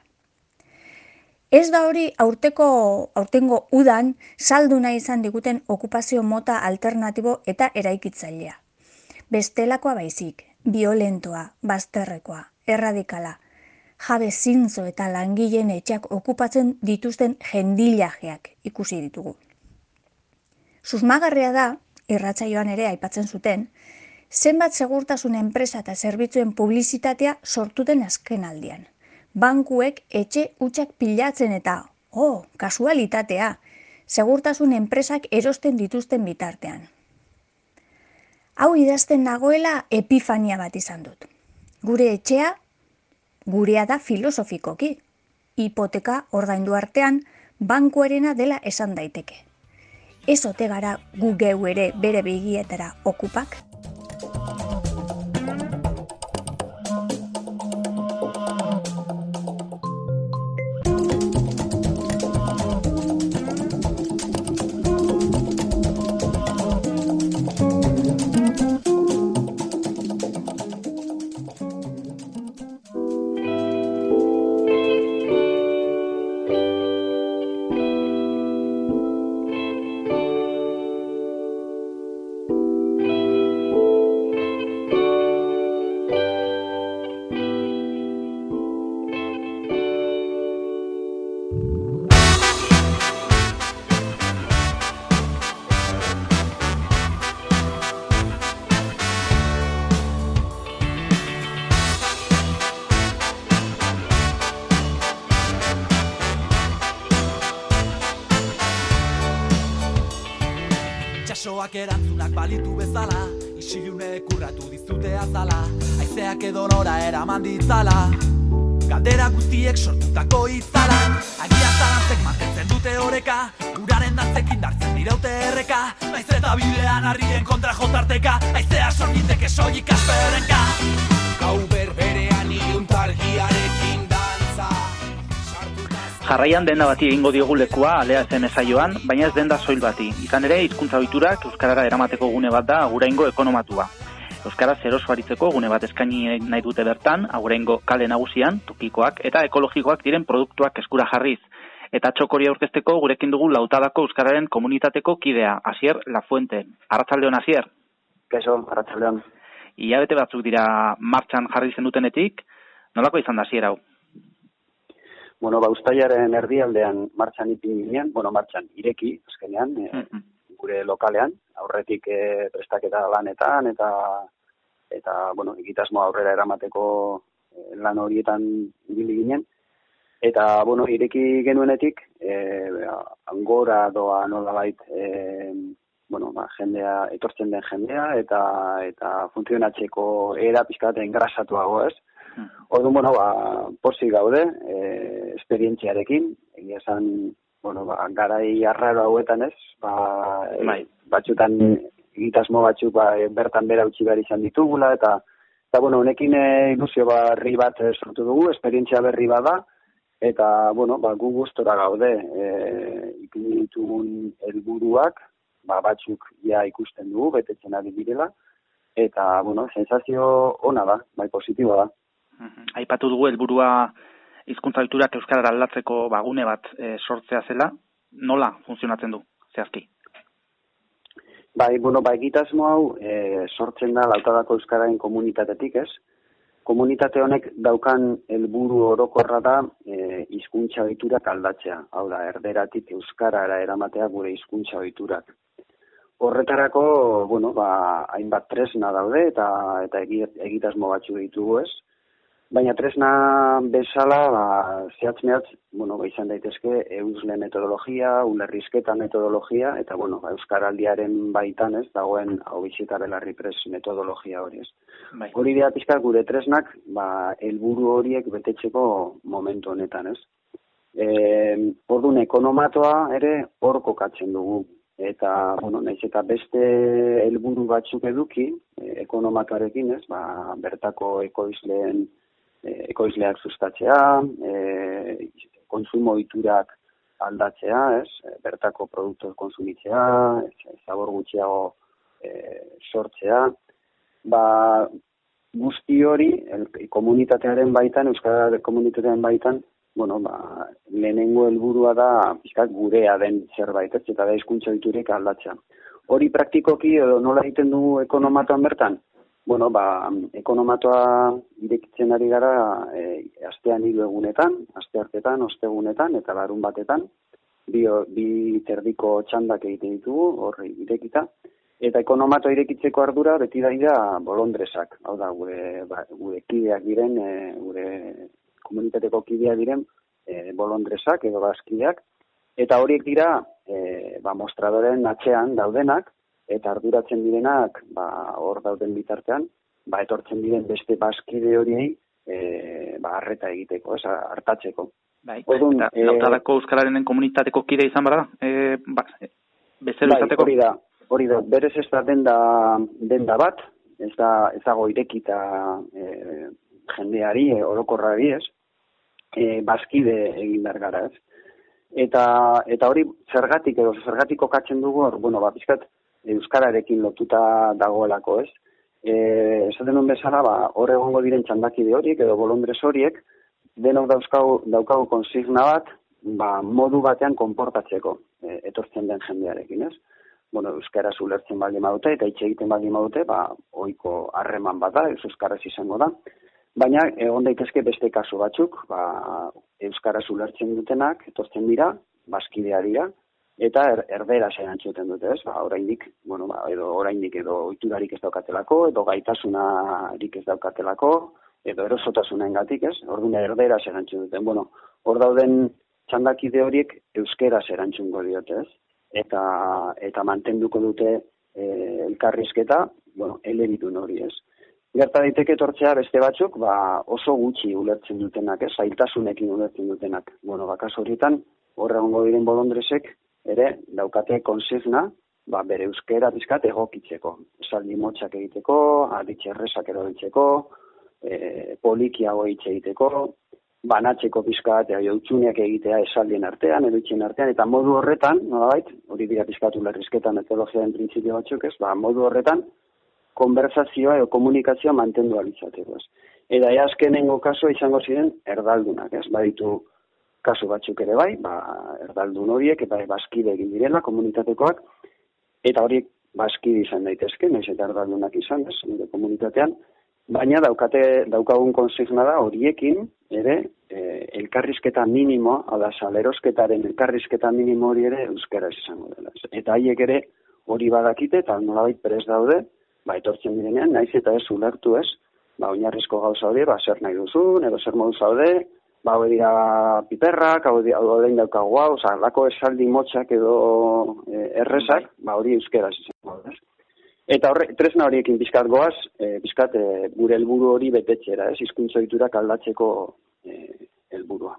Ez da hori aurteko aurtengo udan saldu nahi izan diguten okupazio mota alternatibo eta eraikitzailea. Bestelakoa baizik, violentoa, bazterrekoa, erradikala, jabe zintzo eta langileen etxeak okupatzen dituzten jendilajeak ikusi ditugu. Susmagarria da, irratsaioan ere aipatzen zuten, zenbat segurtasun enpresa eta zerbitzuen publizitatea sortuten azken aldian. Bankuek etxe hutsak pilatzen eta, oh, kasualitatea, segurtasun enpresak erosten dituzten bitartean. Hau idazten nagoela epifania bat izan dut. Gure etxea, gurea da filosofikoki. Hipoteka ordaindu artean, bankuarena dela esan daiteke. Ez ote gara gu geu ere bere begietara okupak? Itxasoak erantzunak balitu bezala, isilune kurratu dizute azala, haizeak edo nora eraman ditzala, galdera guztiek sortutako itzala, agian zalantzek mantentzen dute oreka, uraren dantzek indartzen iraute erreka, naiz eta bidean harrien kontra jotarteka, aizea sorgiteke soilik asperenka. Gau berberean iuntalgiarekin dantza. Jarraian denda bati egingo diogu lekua Alea F M saioan, baina ez denda soil bati. Izan ere, hizkuntza ohiturak euskarara eramateko gune bat da Aguraingo ekonomatua. Euskaraz eroso aritzeko gune bat eskaini nahi dute bertan, Aguraingo kale nagusian, tokikoak eta ekologikoak diren produktuak eskura jarriz. Eta txokori aurkezteko gurekin dugu Lautadako euskararen komunitateko kidea, Asier Lafuente. Arratsaldeon, Asier. Kaixo, arratsaldeon. Hilabete batzuk dira martxan jarri zendutenetik, nolako izan da Asier hau? Bueno, ba, uztailaren erdialdean martxan ipin ginen, bueno, martxan ireki, azkenean, e, mm-hmm. gure lokalean, aurretik e, prestaketa lanetan, eta, eta bueno, egitasmo aurrera eramateko e, lan horietan ibili ginen. Eta, bueno, ireki genuenetik, e, angora doa nolabait, e, bueno, ba, jendea, etortzen den jendea, eta, eta funtzionatzeko era pizkat engrasatuago, ez? Orduan, bueno, ba, posi gaude, e, esperientziarekin, egia esan, bueno, ba, garai arraro hauetan ez, ba, e, batzutan egitasmo batzuk ba, bertan bera utzi behar izan ditugula, eta, eta bueno, honekin e, ilusio berri bat e, sortu dugu, esperientzia berri bat da, eta, bueno, ba, gu gustora gaude, e, ipini ditugun helburuak, ba, batzuk ja ikusten dugu, betetzen ari direla, eta, bueno, sensazio ona da, bai positiboa da. Aipatu dugu helburua hizkuntza ohiturak euskarara aldatzeko bagune bat e, sortzea zela, nola funtzionatzen du zehazki? Bai, bueno, ba, egitasmo hau e, sortzen da Lautadako euskararen komunitatetik, ez? Komunitate honek daukan helburu orokorra da e, hizkuntza ohiturak aldatzea, hau da, erderatik euskarara eramatea gure hizkuntza ohiturak. Horretarako, bueno, ba, hainbat tresna daude eta eta egitasmo batzuk ditugu, ez? Baina tresna bezala, ba, zehatz-mehatz, bueno, ba, izan daitezke eusle metodologia, ulerrizketa metodologia, eta, bueno, ba, euskaraldiaren baitan, ez, dagoen hau bizita belarri pres metodologia hori, ez. Bai. Hori dira pizkat gure tresnak, ba, helburu horiek betetzeko momentu honetan, ez. E, orduan, ekonomatoa ere hor kokatzen dugu. Eta, bueno, naiz eta beste helburu batzuk eduki, e, ekonomatoarekin, ez, ba, bertako ekoizleen ekoizleak sustatzea, e, konsumo ohiturak aldatzea, ez, bertako produktu konsumitzea, zabor gutxiago e, sortzea, ba, guzti hori, el, komunitatearen baitan, euskara komunitatearen baitan, bueno, ba, lehenengo helburua da, pizkat gurea den zerbait, ez, eta da hizkuntza ohiturak aldatzea. Hori praktikoki edo nola egiten dugu ekonomatoan bertan? Bueno, ba, ekonomatoa irekitzen ari gara e, astean hiru egunetan, asteartetan, ostegunetan eta larun batetan, bi, bi terdiko txandak egiten ditugu, horri irekita, eta ekonomatoa irekitzeko ardura beti da bolondresak, hau da, gure, ba, gure kideak diren, e, gure komunitateko kideak diren e, bolondresak edo bazkideak, eta horiek dira e, ba, mostradoren atzean daudenak, eta arduratzen direnak, ba, hor dauden bitartean, ba, etortzen diren beste bazkide horiei, e, ba, arreta egiteko, ez, hartatzeko. Bai, Odun, eta e, Lautadako euskararen komunitateko kide izan bara da? E, ba, bezero bai, izateko? Hori da, hori da, berez ez da denda, denda bat, ez da, ez dago irekita e, jendeari, e, orokorrari, ez, e, bazkide egin behar gara, ez. Eta, eta hori zergatik, edo zergatik kokatzen dugu, hor, bueno, ba, pizkat, euskararekin lotuta dagoelako, ez? E, esaten duen bezala, ba, hor egongo diren txandakide horiek, edo bolondrez horiek, denok dauzkau, daukagu konsigna bat, ba, modu batean konportatzeko, e, etortzen den jendearekin, ez? Bueno, euskaraz ulertzen baldin badute, eta hitz egiten baldin badute, ba, ohiko harreman bat da, euskaraz izango da. Baina, egon daitezke beste kasu batzuk, ba, euskaraz ulertzen dutenak, etortzen dira, bazkidea dira, eta er, erdera erantzuten dute, ez? Ba, oraindik, bueno, ba, edo oraindik edo ohiturarik ez daukatelako, edo gaitasunarik ez daukatelako, edo erosotasunarengatik, ez? Orduan erdera erantzun duten. Bueno, hor dauden txandakide horiek euskeraz erantzungo diote, ez? Eta eta mantenduko dute e, elkarrizketa, bueno, elebidun hori, ez? Gerta daiteke etortzea beste batzuk, ba, oso gutxi ulertzen dutenak, ez? Zailtasunekin ulertzen dutenak. Bueno, ba, kasu horietan, hor egongo diren bolondresek, ere daukate konsigna, ba, bere euskera pizkat egokitzeko. Esaldi motxak egiteko, aditxe errezak erabiltzeko, e, polikiago hitz egiteko, banatzeko pizkat jautzuneak egitea esaldien artean, edoitzen artean, eta modu horretan, nolabait, hori dira pizkatu lerrizketa metodologiaren printzipio batzuk, ez, ba, modu horretan, konversazioa edo komunikazioa mantendu alitzateko, ez. Eta ea azkenengo kasua izango ziren erdaldunak, ez, baditu kasu batzuk ere bai, ba, erdaldun horiek, eta bazkide egin direla, komunitatekoak, eta horiek bazkide izan daitezke, nahiz eta erdaldunak izan, ez, nire komunitatean, baina daukate, daukagun konsigna da horiekin, ere, e, elkarrizketa minimo, ala salerosketaren elkarrizketa minimo hori ere euskaraz izango dela. Eta haiek ere hori badakite, eta nolabait prest daude, ba, etortzen direnean, naiz eta ez ulertu ez, ba, oinarrizko gauza hori, ba, zer nahi duzun, edo zer modu zaude, ba, hau dira piperrak, hau dira daukagu hau, oza, lako esaldi motxak edo e, errezak, ba, hori euskeraz izango da, ez. Eta horre, tresna horiekin bizkat goaz, e, bizkat e, gure helburu hori betetxera, ez, hizkuntza ohiturak aldatzeko e, helburua.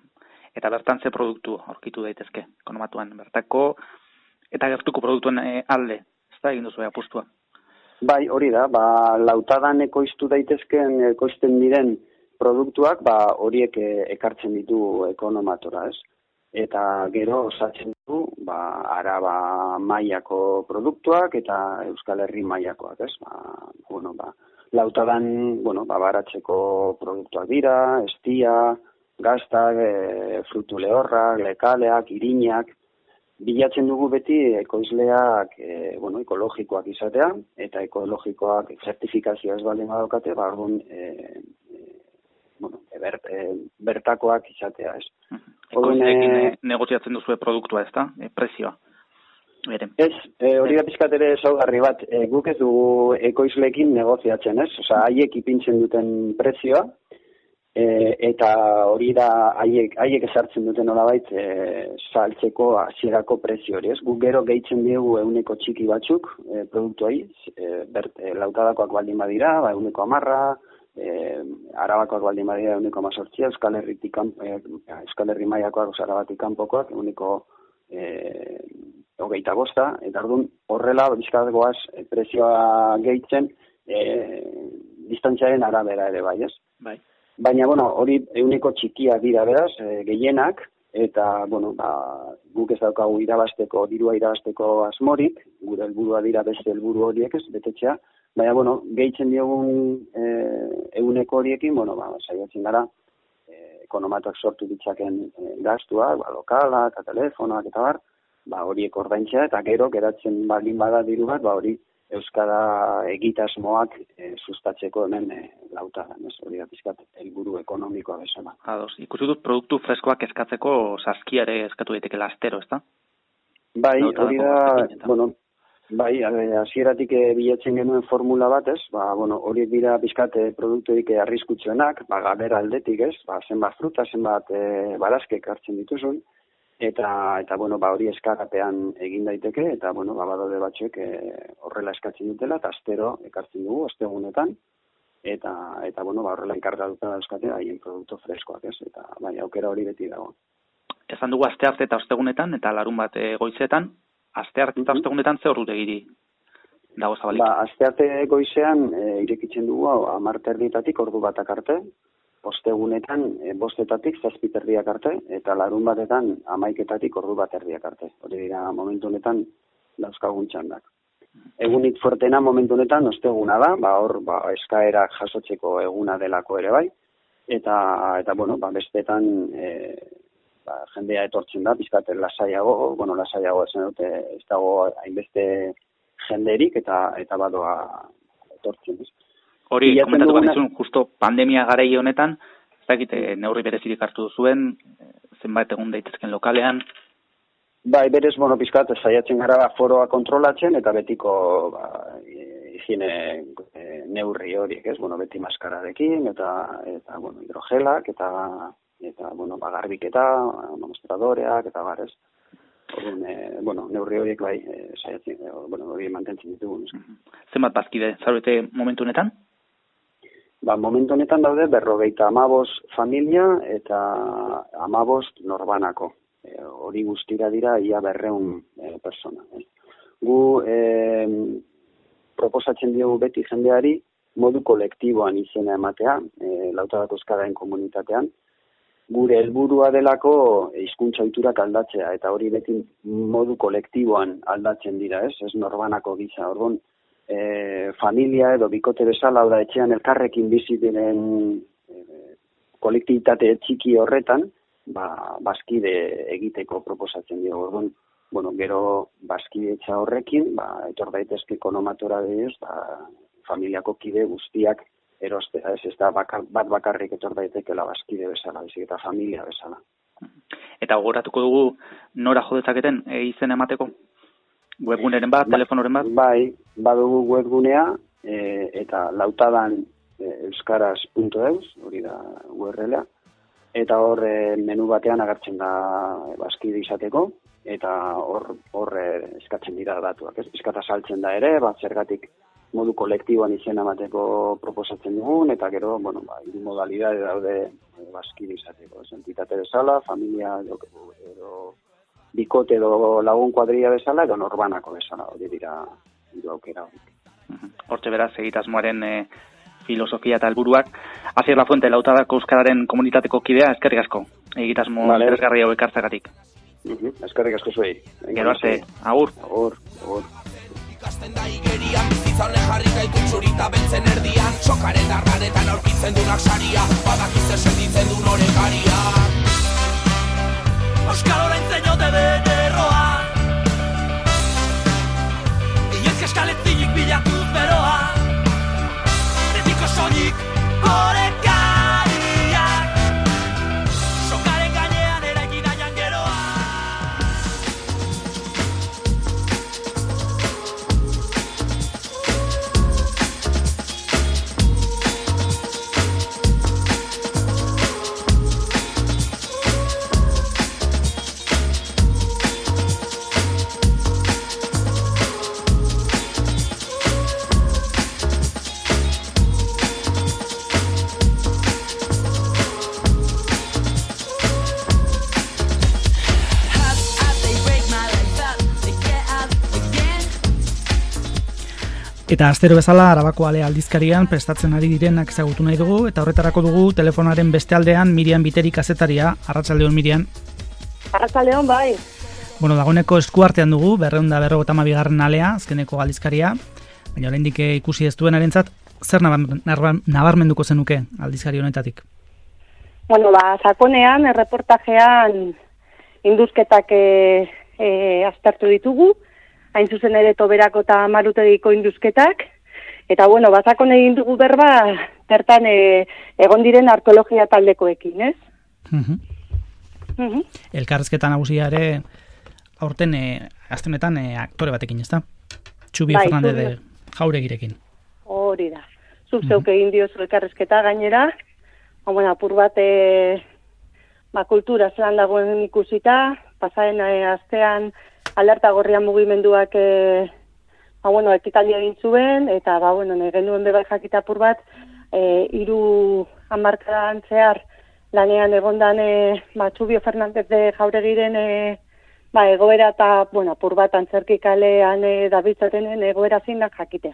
Eta bertan ze produktu aurkitu daitezke, ekonomatuan, bertako, eta gertuko produktuen e, alde, ez da egin duzu apustua? Bai, hori da, ba, lautadan ekoiztu daitezken, ekoizten diren produktuak, ba, horiek e, ekartzen ditu ekonomatora, ez? Eta gero osatzen du, ba, Araba mailako produktuak eta Euskal Herri mailakoak, ez? Ba, bueno, ba, lautadan, bueno, ba, baratzeko produktuak dira, estia, gaztak, e, frutu lehorrak, lekaleak, irinak, bilatzen dugu beti ekoizleak e, bueno, ekologikoak izatea, eta ekologikoak zertifikazioa ez baldin badokate, ba, orduan, e, e, bueno, e, ber, e, bertakoak izatea, ez. Ekoizleekin e, negoziatzen duzue produktua, ez da? E, prezioa. Beren. Ez, e, hori da pizkat ere ezaugarri bat, e, guk ez dugu ekoizleekin negoziatzen, ez? Osa, haiek ipintzen duten prezioa, E, eta hori da haiek haiek ezartzen duten nolabait e, saltzeko hasierako prezio hori, ez? Guk gero gehitzen diegu ehuneko txiki batzuk e, produktuei, e, e, lautadakoak baldin badira, ba ehuneko hamarra, e, Arabakoak baldin badira ehuneko hamazortzia, Euskal Herritik e, Euskal Herri mailakoak, osa Arabatik kanpokoak ehuneko e, hogeita bosta, eta orduan horrela bizkat goaz e, prezioa gehitzen e, distantziaren arabera ere bai, ez? Bai. Baina, bueno, hori ehuneko txikia dira beraz, e, gehienak, eta, bueno, ba, guk ez daukagu irabasteko, dirua irabasteko asmorik, gure helburua dira beste helburu horiek ez, betetzea, baina, bueno, gehitzen diogun e, ehuneko horiekin, bueno, ba, saiatzen gara, e, ekonomatuak sortu ditzaken e, gastuak, ba, lokalak, telefonoak eta bar, ba, horiek ordaintzea, eta gero, geratzen baldin bada diru bat, ba, hori, euskara egitasmoak e, sustatzeko hemen e, lautadan, ez hori da pizkat helburu ekonomikoa bezala. Ados, ikusi dut produktu freskoak eskatzeko saskiare eskatu daiteke astero, ezta? Bai, hori da, bueno, bai, hasieratik e, bilatzen genuen formula bat, ez? Ba, bueno, hori dira pizkat e, produkturik arriskutsuenak, ba gabera aldetik, ez? Ba, zenbat fruta, zenbat e, barazkek hartzen dituzun. Eta, eta bueno, ba, hori eskarapean egin daiteke, eta, bueno, ba, badaude batzuek e, horrela eskatzen dutela, eta astero ekartzen dugu, ostegunetan, eta, eta bueno, ba, horrela enkargatuta dauzkate haien produktu freskoak, ez, eta, bai, aukera hori beti dago. Esan dugu astearte eta ostegunetan, eta larun bat e, goizetan, astearte eta ostegunetan ze ordutegi dago zabalik? Ba, astearte goizean e, irekitzen dugu, hamar terdietatik ordu batak arte, ostegunetan e, bostetatik zazpiterdiak arte, eta larun batetan hamaiketatik ordu bat erdiak arte. Hori dira momentu honetan dauzkagun txandak. Egunik fuertena momentu honetan osteguna da, ba hor ba, eskaerak jasotzeko eguna delako ere bai, eta, eta bueno, ba, bestetan e, ba, jendea etortzen da, pizkat lasaiago, bueno, lasaiago esan dute, ez dago hainbeste jenderik, eta, eta badoa etortzen. Ez. Hori, komentatu bat izun, justo pandemia garai honetan, ez dakit, neurri berezirik hartu zuen, zenbait egun daitezken lokalean? Bai, berez, bueno, pizkat, saiatzen gara foroa kontrolatzen, eta betiko ba, higiene e, neurri horiek, ez? Bueno, beti maskararekin, eta, eta bueno, hidrogelak, eta, eta bueno, ba, garbiketa, mostradoreak, eta barez. Orduan, e, bueno, neurri horiek bai, e, saiatzen, e, bueno, hori mantentzen ditugu. Zenbat bazkide, zaurete momentu honetan? Ba, momentu honetan daude berrogeita hamabost familia eta hamabost norbanako. E, hori guztira dira ia berreun e, persona. Eh. Gu e, proposatzen diogu beti jendeari modu kolektiboan izena ematea, e, Lautadak euskaraen komunitatean, gure helburua delako hizkuntza ohiturak aldatzea, eta hori beti modu kolektiboan aldatzen dira, ez? Ez norbanako gisa. Orduan, e, familia edo bikote bezala, da etxean elkarrekin bizi diren e, kolektibitate txiki horretan, ba, bazkide egiteko proposatzen diogu. Orduan, bueno, gero bazkidetza horrekin, ba, etor daitezke konomatora dez, ba, familiako kide guztiak erostea, ez, ez da bakar, bat bakarrik etor daitekela bazkide bezala, bezik eta familia bezala. Eta gogoratuko dugu nora jo dezaketen e, izen emateko? Webguneren bat, telefonoren bat? Bai, badugu webgunea, e, eta lautadan e, euskaraz puntu eus, hori da U R L-a, eta hor e, menu batean agertzen da e, bazkide izateko, eta hor, hor e, eskatzen dira datuak, ez? Pizkata saltzen da ere, bat zergatik modu kolektiboan izena emateko proposatzen dugun, eta gero, bueno, ba, hiru modalidade daude e, bazkide izateko, ez? Entitate bezala, familia edo, edo bikote edo lagun kuadrilla bezala, edo norbanako bezala, hori dira hiru aukera horiek. Hortxe beraz, egitasmoaren e, filosofia eta helburuak. Asier Lafuente, Lautadak euskararen komunitateko kidea, eskerrik asko. Egitasmo vale. interesgarri hau ekartzagatik. Uh-huh. Eskerrik asko zuei. Gero arte, agur. Agur, agur. Ikasten da igerian, bizitzane jarri gaitu txurita beltzen erdian, sokaren darraretan aurkitzen dunak saria, badakiz esenditzen du norekaria. Euskal oraintzen jote den erroa, inoiz eskaletzinik bilatuz beroa, betiko soilik orekariak, sokaren gainean eraiki nahian geroa. Eta astero bezala Arabako Ale aldizkarian prestatzen ari direnak ezagutu nahi dugu, eta horretarako dugu telefonaren beste aldean Miriam Biteri kazetaria. Arratsaldeon, Miriam. Arratsaldeon, bai. Bueno, dagoeneko eskuartean dugu berrehun eta berrogeita hamabigarren alea, azkeneko aldizkaria, baina oraindik ikusi ez duenarentzat, zer nabarmenduko zenuke aldizkari honetatik? Bueno, ba, sakonean, erreportajean induzketak e, e, aztertu ditugu, hain zuzen ere Toberako eta Marutegiko induzketak, eta bueno, bazakon egin dugu berba, bertan e, egon diren arkeologia taldekoekin, ez? Uh-huh. Uh-huh. Elkarrezketa nagusia ere, aurten, e, aztenetan, e, aktore batekin, ez da? Txubi bai, Fernandez de Jauregirekin. Hori da. Zuk zeuk uh-huh. egin diozu elkarrezketa gainera, ba, bueno, apur bat, e, ba, kultura zelan dagoen ikusita, pasaren e, astean, alerta gorrian mugimenduak e, ba, bueno, ekitaldi egin zuen, eta ba, bueno, genuen bebai jakita apur bat, e, iru hamarkadan zehar lanean egondan e, ba, Txubio Fernandez de Jauregiren e, ba, egoera eta bueno, apur bat antzerki kalean e, dabiltzatenen egoera zinak jakitea.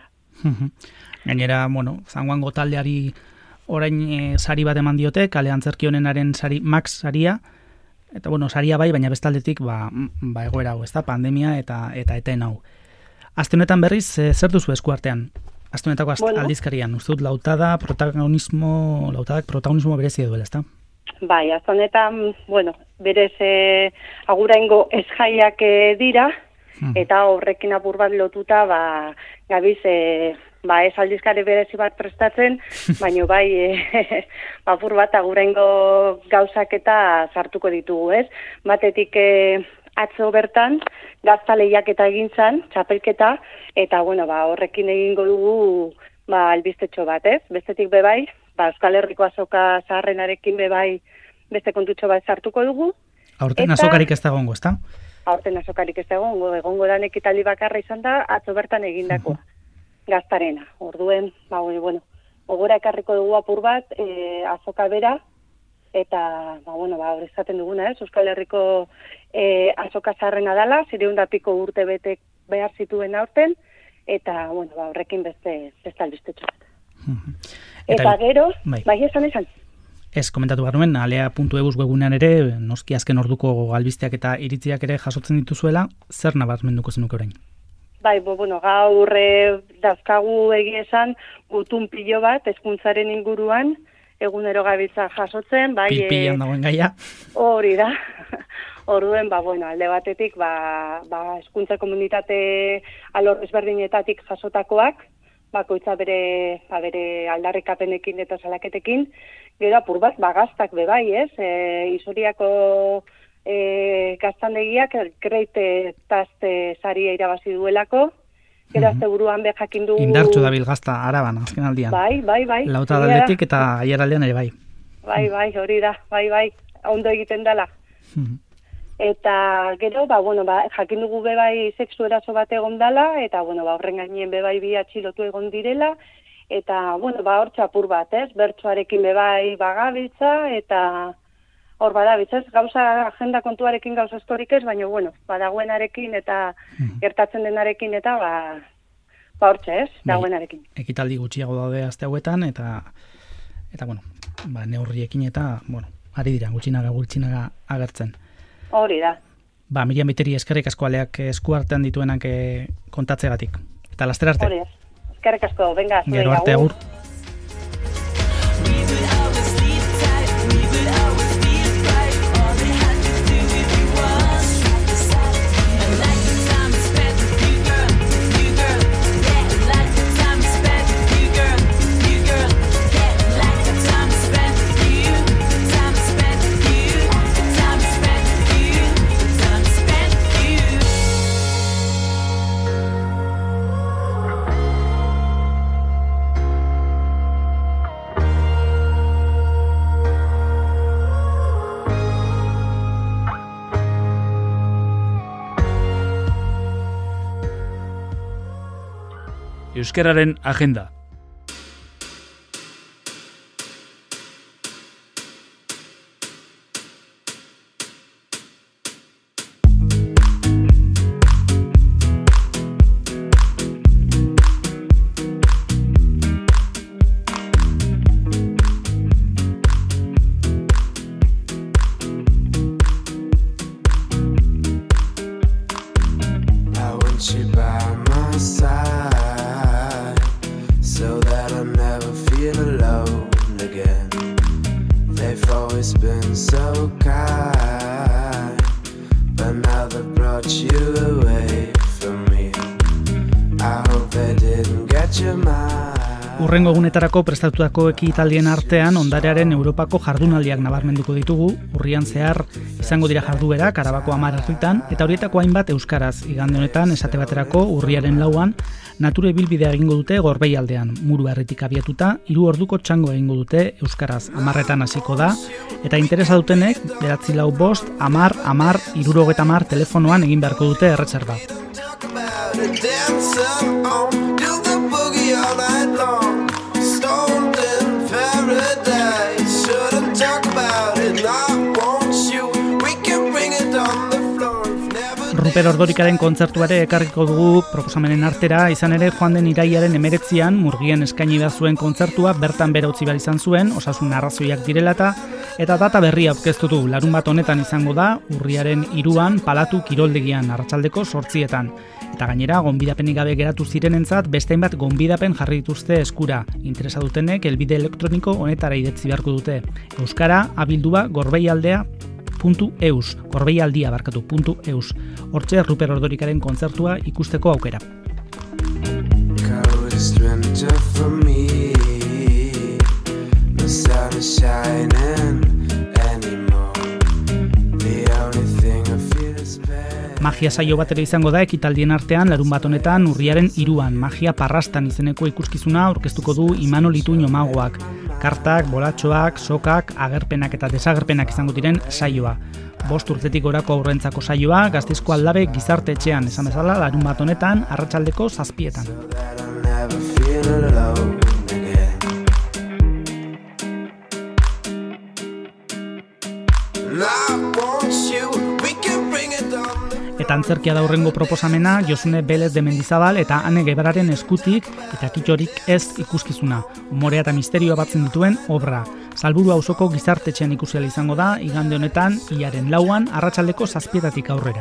Gainera, bueno, zangoango taldeari orain e, sari bat eman diote, kale antzerki honenaren sari, Max saria, eta bueno, saria bai, baina bestaldetik ba, ba egoera hau, ezta, pandemia eta eta eten hau. Aste honetan berriz, e, zer duzu eskuartean? Aste honetako bueno. aldizkarian, uste dut lautada, protagonismo, lautadak protagonismo berezia duela, ezta? Bai, aste honetan, bueno, berez e, aguraingo esjaiak e, dira, hmm. eta horrekin apur bat lotuta, ba, gabiz, e, ba, ez aldizkari berezi bat prestatzen, baina bai, e, apur bat aguraingo gauzak eta sartuko ditugu, ez? Batetik e, atzo bertan, gazta lehiaketa egin zan, txapelketa, eta bueno, ba, horrekin egingo dugu ba, albistetxo bat, ez? Bestetik bebai, ba, Euskal Herriko azoka zaharrenarekin bebai beste kontutxo bat sartuko dugu. Aurten eta, azokarik ez da egongo, ezta? Aurten azokarik ez da egongo, egongo dan ekitaldi bakarra izan da, atzo bertan egindakoa. Uh-huh. Gaztarena. Orduen, ba, bueno, ogora ekarriko dugu apur bat, e, azoka bera, eta, ba, bueno, ba, hori esaten duguna, ez, Euskal Herriko e, azoka zaharrena dela, zireun da piko urte betek behar zituen aurten, eta, bueno, ba, horrekin beste, beste albistetxo. Eta, eta gero, bai, bai esan esan? Ez, komentatu behar nuen, alea puntu eus webunean ere, noski azken orduko albizteak eta iritziak ere jasotzen dituzuela, zer nabarmenduko zenuke orain? Bai, bo, bueno, gaur e, dazkagu egia esan, gutun pilo bat, hezkuntzaren inguruan, egunero gabiltza jasotzen, bai... Pilpilan dagoen gaia. Hori da. Orduen, ba, bueno, alde batetik, ba, ba, hezkuntza komunitate alor ezberdinetatik jasotakoak, bakoitza bere, ba, bere aldarrikapenekin eta salaketekin, gero apur bat, ba, gaztak bebai, ez? E, Isoriako e, gaztandegiak kreite tazte saria irabazi duelako, gero azte buruan be jakin du... Indartxo dabil gazta Araban, azken aldian. Bai, bai, bai. Lauta daldetik eta aiaraldean ere bai. Bai, bai, hori da, bai, bai, ondo egiten dela. Eta gero, ba, bueno, ba, jakin dugu bebai sexu eraso bat egon dela, eta, bueno, ba, horren gainien bebai bi atxilotu egon direla, eta, bueno, ba, hor txapur bat, ez, bertsoarekin bebai bagabiltza, eta hor badabiltza, ez, gauza agenda kontuarekin gauza askorik ez, baina, bueno, badagoenarekin eta gertatzen denarekin, eta, ba, ba hortxe, ez, dagoenarekin. Ekitaldi gutxiago daude aste hauetan, eta, eta, bueno, ba, neurriekin eta, bueno, ari dira, gutxinaga, gutxinaga agertzen. Hori da. Ba, Miriam Biteri eskerrik asko aleak esku artean dituenak kontatzegatik. Eta laster arte. Hori da. Eskerrik asko, venga. Gero arte, agur. Euskararen agenda. Urrengo egunetarako prestatutako ekitaldien artean ondarearen Europako jardunaldiak nabarmenduko ditugu, urrian zehar izango dira jarduerak Arabako hamar herritan, eta horietako hainbat euskaraz. Igande honetan, esate baterako, urriaren lauan, nature ibilbidea egingo dute Gorbeialdean, Muru herritik abiatuta, hiru orduko txango egingo dute euskaraz. Hamarretan hasiko da, eta interesa dutenek, beratzi lau bost, hamar, hamar, hirurogeta hamar telefonoan egin beharko dute erreserba. Ruper Ordorikaren kontzertuare ekarriko dugu proposamenen artera, izan ere joan den iraiaren emeretzian Murgien eskaini behar zuen kontzertua bertan bera utzi behar izan zuen, osasun arrazoiak direlata, eta data berria aurkeztu du. Larun bat honetan izango da, urriaren hiruan Palatu kiroldegian arratsaldeko zortzietan. Eta gainera, gonbidapenik gabe geratu zirenentzat beste hainbat gonbidapen jarri dituzte eskura. Interesa dutenek helbide elektroniko honetara idatzi beharko dute. Euskara abildua gorbeialdea puntu eus, gorbeialdia barkatu puntu eus. Hortxe Ruper Ordorikaren kontzertua ikusteko aukera. Magia saio bat ere izango da ekitaldien artean larun bat honetan urriaren hiruan. Magia parrastan izeneko ikuskizuna aurkeztuko du Imanol Ituño magoak. Kartak, bolatxoak, sokak, agerpenak eta desagerpenak izango diren saioa. Bost urtetik gorako aurrentzako saioa Gasteizko Aldabe gizarte etxean, esan bezala larun bat honetan arratsaldeko zazpietan. Eta antzerkia da hurrengo proposamena Josune Belez de Mendizabal eta Ane Gebararen eskutik eta kitxorik ez ikuskizuna. Umorea eta misterioa batzen dituen obra. Salburu auzoko gizartetxean ikusiala izango da, igande honetan, hilaren lauan, arratsaldeko zazpietatik aurrera.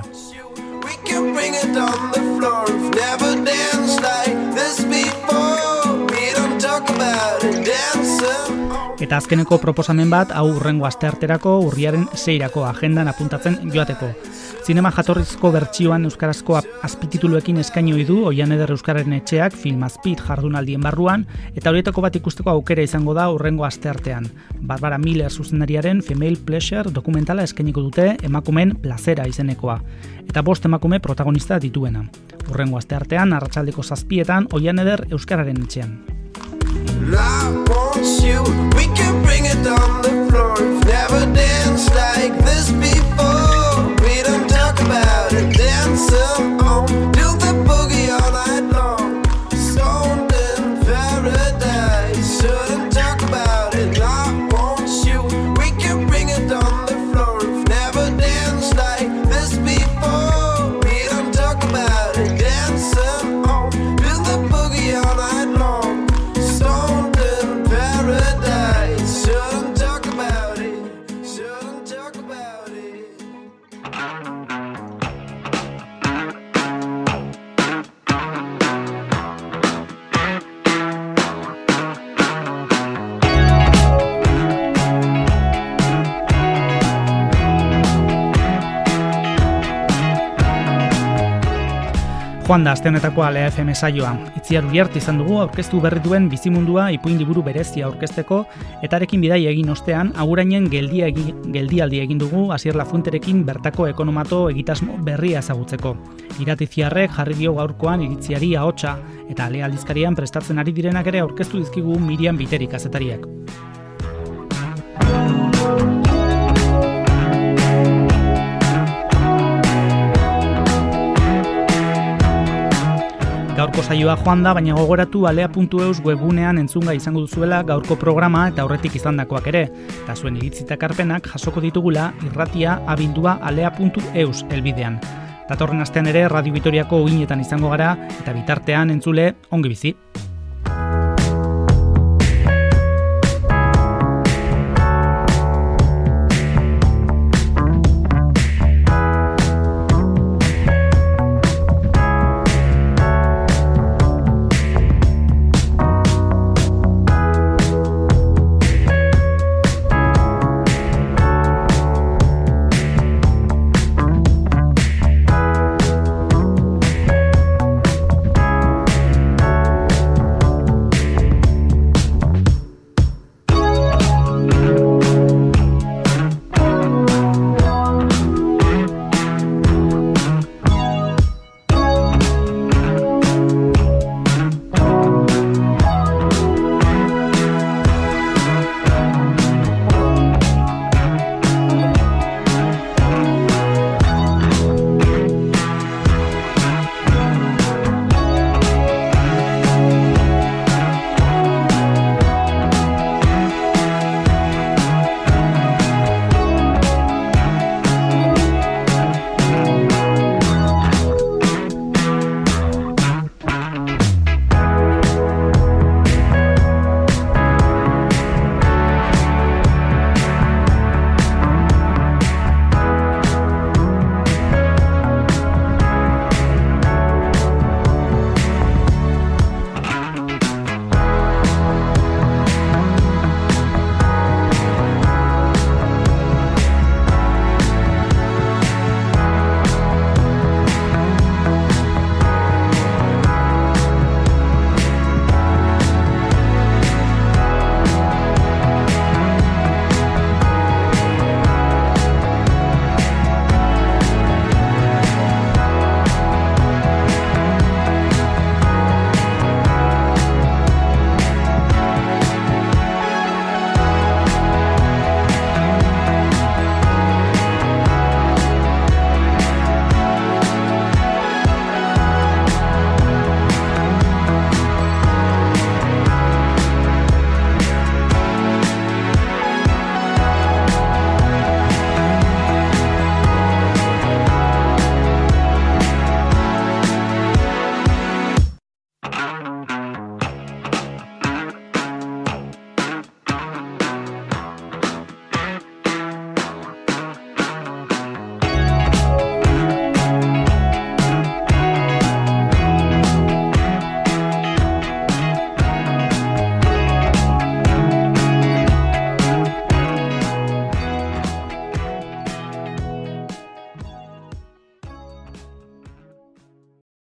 Eta azkeneko proposamen bat, hau hurrengo astearterako, urriaren seirako agendan apuntatzen joateko. Zinema jatorrizko bertsioan euskarazko azpitituluekin eskaini ohi du Oian Eder Euskararen Etxeak Film Azpit jardunaldien barruan, eta horietako bat ikusteko aukera izango da hurrengo asteartean. Barbara Miller zuzendariaren Female Pleasure dokumentala eskainiko dute emakumeen plazera izenekoa. Eta bost emakume protagonista dituena. Hurrengo asteartean, arratsaldeko zazpietan, Oian Eder Euskararen Etxean. Joan da, aste honetako Alea F M saioa. Itziar Uriarte izan dugu aurkeztu berri duen bizimundua ipuin liburu berezia aurkezteko, eta arekin bidai egin ostean, agurainen geldia egi, geldialdi egin dugu Asier Lafuenterekin bertako ekonomato egitasmo berria ezagutzeko. Iratiziarrek jarri dio gaurkoan iritziari ahotsa, eta Alea aldizkarian prestatzen ari direnak ere aurkeztu dizkigu Miriam Biteri kazetariak. Gaurko saioa joan da, baina gogoratu alea puntu eus webunean entzunga izango duzuela gaurko programa eta aurretik izandakoak ere. Eta zuen iritzita karpenak jasoko ditugula irratia abildua alea puntu eus helbidean. Datorren astean ere Radio Vitoriako uinetan izango gara eta bitartean entzule ongi bizi.